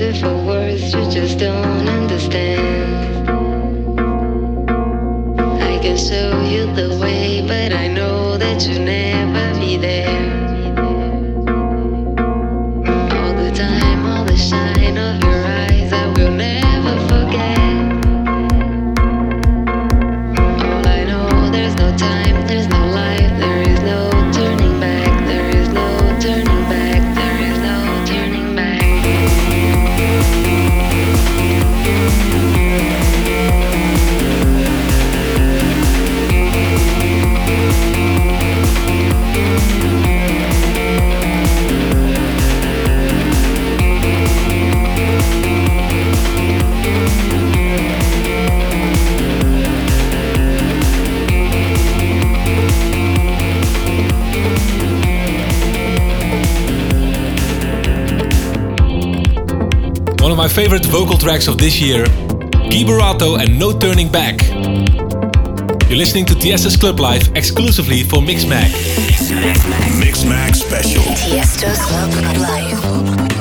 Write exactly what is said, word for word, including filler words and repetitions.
beautiful words you just don't understand. I can show you the way, but I know that you'll never be there. All the time, all the shine of your eyes, I will never forget. All I know, there's no time, there's no life, there is no turning back, there is no turning back, there is no turning back. One of my favorite vocal tracks of this year, Guy Barato and No Turning Back. You're listening to Tiesto's Club Live exclusively for Mixmag. Mixmag Special. Tiesto's Club Live.